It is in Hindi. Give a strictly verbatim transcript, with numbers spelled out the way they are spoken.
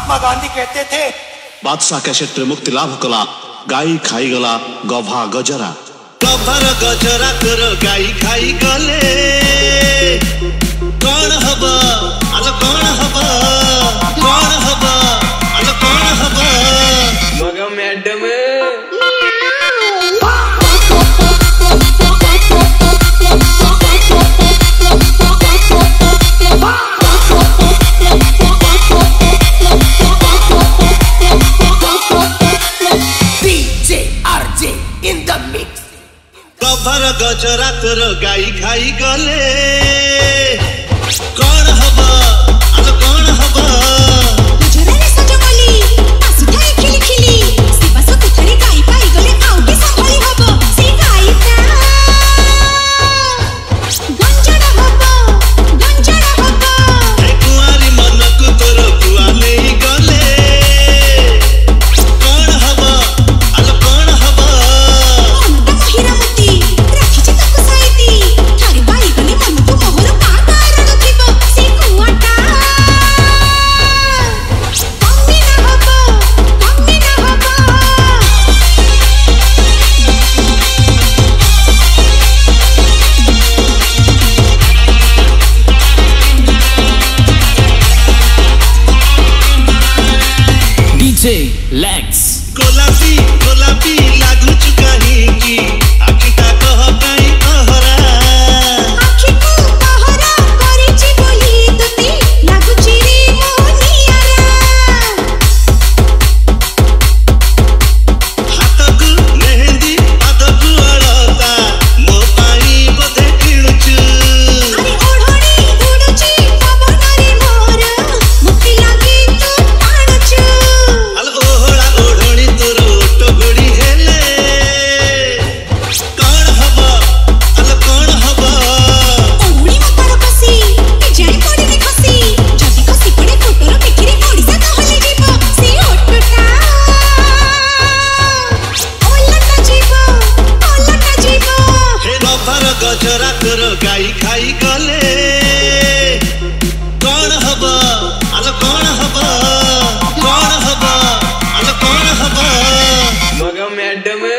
महात्मा गांधी कहते थे, बादशाह कैसेट मुक्ति लाभ कला गाई खाई गला गभा गजरा गभार गजरा कर गाई खाई गले कौन हब आलो कौन हब कौन हब आलो कौन हब मगा मैडम गभार गजरा कर गाई खाई गले कौन हब आलो कौन हब गजरारे सजमली आसु थाई खिली खिली से बस कुथरे गाई पाई गले आउ के संभली हब से गाईटा गंजड़ा हब गंजड़ा हब ए कुआरी मनक तोर कुआ नहीं गले कौन हब आलो कौन हब अनता महिरामती राखी जे तक साइती थारे बाई गले मन को मोहर का कारण थिब से कुआटा कम्मी ना हब कम्मी ना हब डीजे लैक्स गोलापी गोलापी लागू चुकाही की आखिटा कह काई अहरा आखी को पहरा करिछि बोली तते लागुछि रे मोनियारा हाथकु मेहंदी पादकु अड़ता मो पाई बोधे किणुचु अरे ओढणी उडुछि पवन रे मोर मुक्ति लागी तू आणुछु अल ओहळा ओढणी तोर ओटो घोड़ी हेले कौन हब अल कौन हब ओडी मकर कसी ए जाय पड़ी रे खसी जदी खसी पड़े फोटोर पिकिरे ओडिसा कहले जीव से ओटटा ओलटा जीव ओलटा जीव हे गभार गजरा कर गाई खाई गले कौन हब अल कौन हब कौन हब अल कौन हब मगा मैडम